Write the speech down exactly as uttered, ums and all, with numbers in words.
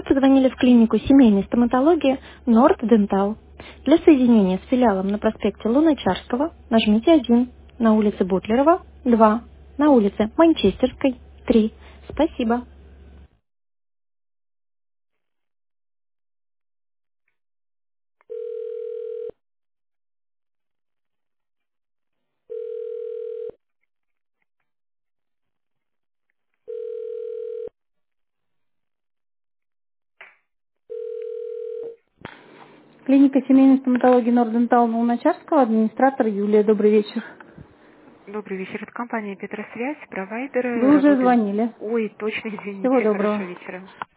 Вы позвонили в клинику семейной стоматологии Норд Дентал. Для соединения с филиалом на проспекте Луначарского нажмите один, на улице Бутлерова два, на улице Манчестерской три. Спасибо. Клиника семейной стоматологии Норд Дентал на Луначарского, администратор Юлия. Добрый вечер. Добрый вечер. Это компания Петросвязь, провайдеры Вы уже работают. звонили. Ой, точно, Всего извините. Хорошего доброго. вечера.